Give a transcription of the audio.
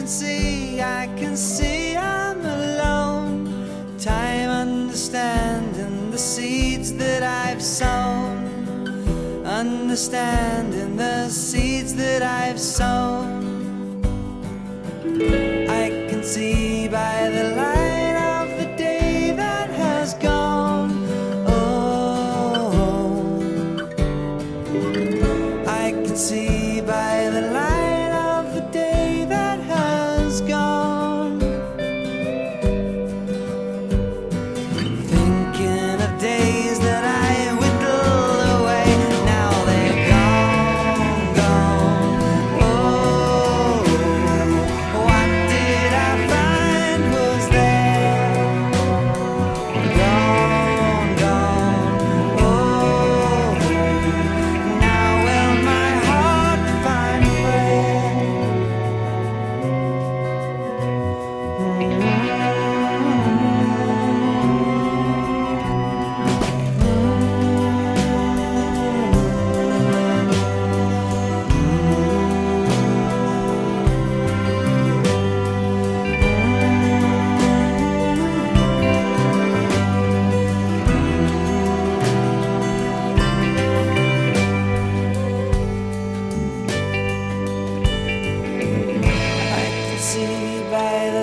can see I'm alone. Time understanding the seeds that I've sown. Understanding the seeds that I've sown. I can see by the light of the day that has gone. Oh, I can see by the light of the day that has gone. Thinking of days that I whittled away, now they're gone, gone. Oh, what did I find was there? Gone, gone. Oh, now will my heart find by the